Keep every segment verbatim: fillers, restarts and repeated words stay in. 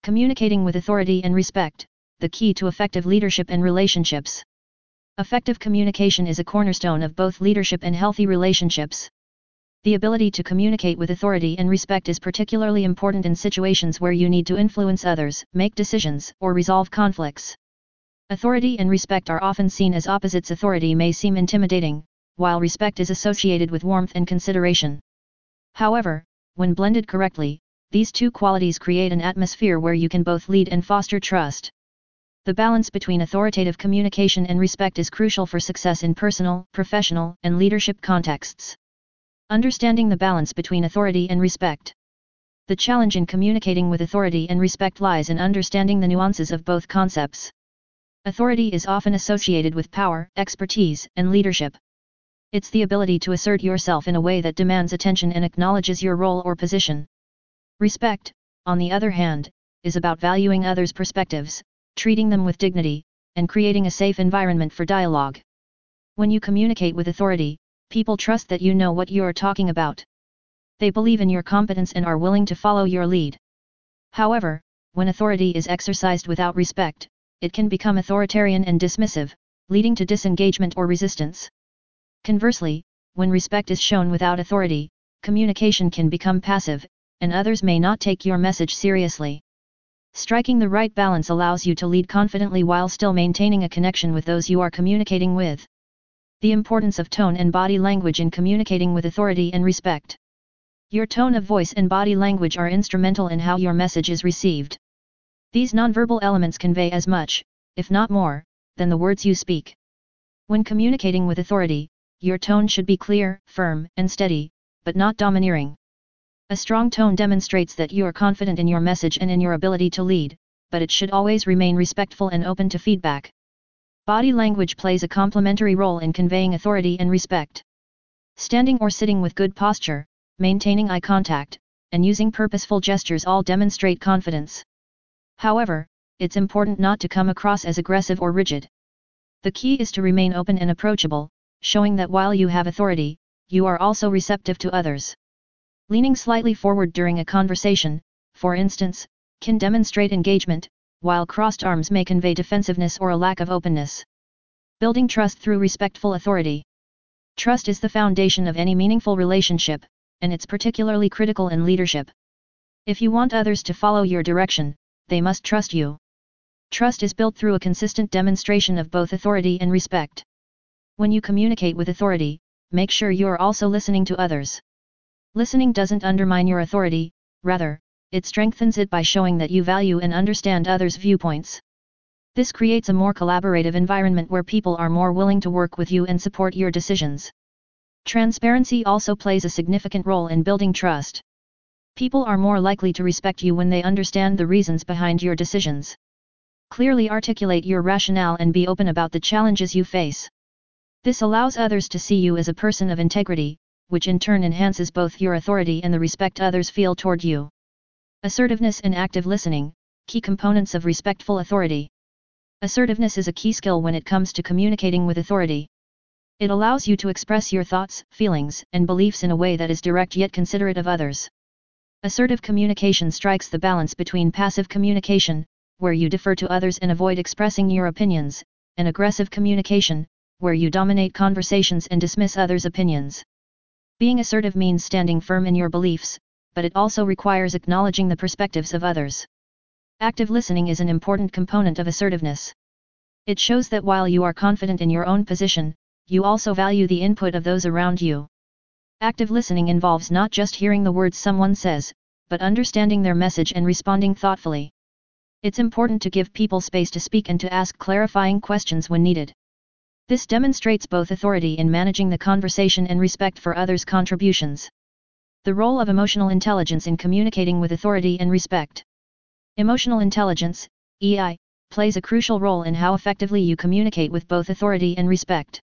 Communicating with authority and respect, the key to effective leadership and relationships. Effective communication is a cornerstone of both leadership and healthy relationships. The ability to communicate with authority and respect is particularly important in situations where you need to influence others, make decisions, or resolve conflicts. Authority and respect are often seen as opposites. Authority may seem intimidating, while respect is associated with warmth and consideration. However, when blended correctly, these two qualities create an atmosphere where you can both lead and foster trust. The balance between authoritative communication and respect is crucial for success in personal, professional, and leadership contexts. Understanding the balance between authority and respect. The challenge in communicating with authority and respect lies in understanding the nuances of both concepts. Authority is often associated with power, expertise, and leadership. It's the ability to assert yourself in a way that demands attention and acknowledges your role or position. Respect, on the other hand, is about valuing others' perspectives, treating them with dignity, and creating a safe environment for dialogue. When you communicate with authority, people trust that you know what you're talking about. They believe in your competence and are willing to follow your lead. However, when authority is exercised without respect, it can become authoritarian and dismissive, leading to disengagement or resistance. Conversely, when respect is shown without authority, communication can become passive, and others may not take your message seriously. Striking the right balance allows you to lead confidently while still maintaining a connection with those you are communicating with. The importance of tone and body language in communicating with authority and respect. Your tone of voice and body language are instrumental in how your message is received. These nonverbal elements convey as much, if not more, than the words you speak. When communicating with authority, your tone should be clear, firm, and steady, but not domineering. A strong tone demonstrates that you are confident in your message and in your ability to lead, but it should always remain respectful and open to feedback. Body language plays a complementary role in conveying authority and respect. Standing or sitting with good posture, maintaining eye contact, and using purposeful gestures all demonstrate confidence. However, it's important not to come across as aggressive or rigid. The key is to remain open and approachable, showing that while you have authority, you are also receptive to others. Leaning slightly forward during a conversation, for instance, can demonstrate engagement, while crossed arms may convey defensiveness or a lack of openness. Building trust through respectful authority. Trust is the foundation of any meaningful relationship, and it's particularly critical in leadership. If you want others to follow your direction, they must trust you. Trust is built through a consistent demonstration of both authority and respect. When you communicate with authority, make sure you're also listening to others. Listening doesn't undermine your authority, rather, it strengthens it by showing that you value and understand others' viewpoints. This creates a more collaborative environment where people are more willing to work with you and support your decisions. Transparency also plays a significant role in building trust. People are more likely to respect you when they understand the reasons behind your decisions. Clearly articulate your rationale and be open about the challenges you face. This allows others to see you as a person of integrity, which in turn enhances both your authority and the respect others feel toward you. Assertiveness and active listening, key components of respectful authority. Assertiveness is a key skill when it comes to communicating with authority. It allows you to express your thoughts, feelings, and beliefs in a way that is direct yet considerate of others. Assertive communication strikes the balance between passive communication, where you defer to others and avoid expressing your opinions, and aggressive communication, where you dominate conversations and dismiss others' opinions. Being assertive means standing firm in your beliefs, but it also requires acknowledging the perspectives of others. Active listening is an important component of assertiveness. It shows that while you are confident in your own position, you also value the input of those around you. Active listening involves not just hearing the words someone says, but understanding their message and responding thoughtfully. It's important to give people space to speak and to ask clarifying questions when needed. This demonstrates both authority in managing the conversation and respect for others' contributions. The role of emotional intelligence in communicating with authority and respect. Emotional intelligence, E I, plays a crucial role in how effectively you communicate with both authority and respect.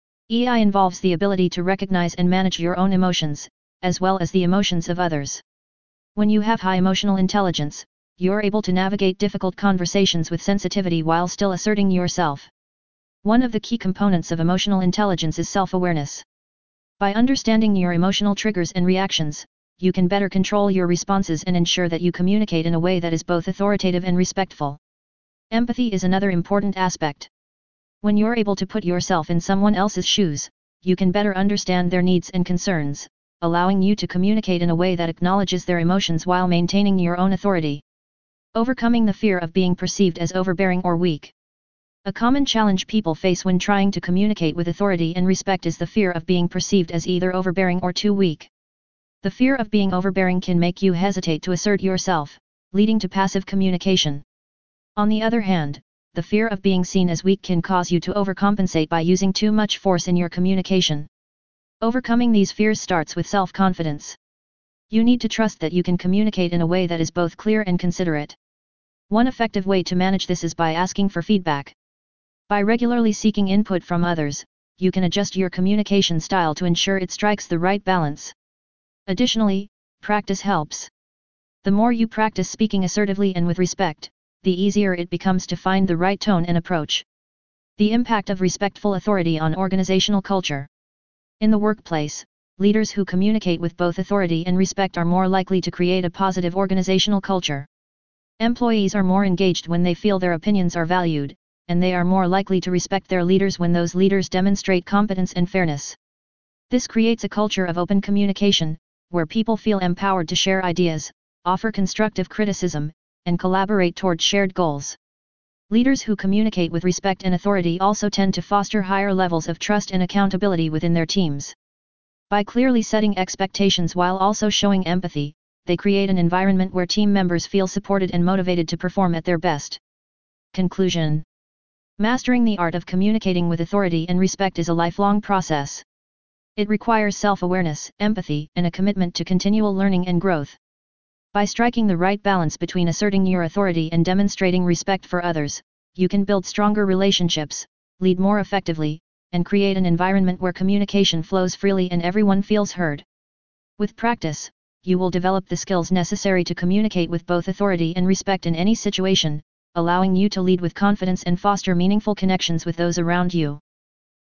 E I involves the ability to recognize and manage your own emotions, as well as the emotions of others. When you have high emotional intelligence, you're able to navigate difficult conversations with sensitivity while still asserting yourself. One of the key components of emotional intelligence is self-awareness. By understanding your emotional triggers and reactions, you can better control your responses and ensure that you communicate in a way that is both authoritative and respectful. Empathy is another important aspect. When you're able to put yourself in someone else's shoes, you can better understand their needs and concerns, allowing you to communicate in a way that acknowledges their emotions while maintaining your own authority. Overcoming the fear of being perceived as overbearing or weak. A common challenge people face when trying to communicate with authority and respect is the fear of being perceived as either overbearing or too weak. The fear of being overbearing can make you hesitate to assert yourself, leading to passive communication. On the other hand, the fear of being seen as weak can cause you to overcompensate by using too much force in your communication. Overcoming these fears starts with self-confidence. You need to trust that you can communicate in a way that is both clear and considerate. One effective way to manage this is by asking for feedback. By regularly seeking input from others, you can adjust your communication style to ensure it strikes the right balance. Additionally, practice helps. The more you practice speaking assertively and with respect, the easier it becomes to find the right tone and approach. The impact of respectful authority on organizational culture. In the workplace, leaders who communicate with both authority and respect are more likely to create a positive organizational culture. Employees are more engaged when they feel their opinions are valued, and they are more likely to respect their leaders when those leaders demonstrate competence and fairness. This creates a culture of open communication, where people feel empowered to share ideas, offer constructive criticism, and collaborate toward shared goals. Leaders who communicate with respect and authority also tend to foster higher levels of trust and accountability within their teams. By clearly setting expectations while also showing empathy, they create an environment where team members feel supported and motivated to perform at their best. Conclusion. Mastering the art of communicating with authority and respect is a lifelong process. It requires self-awareness, empathy, and a commitment to continual learning and growth. By striking the right balance between asserting your authority and demonstrating respect for others, you can build stronger relationships, lead more effectively, and create an environment where communication flows freely and everyone feels heard. With practice, you will develop the skills necessary to communicate with both authority and respect in any situation, allowing you to lead with confidence and foster meaningful connections with those around you.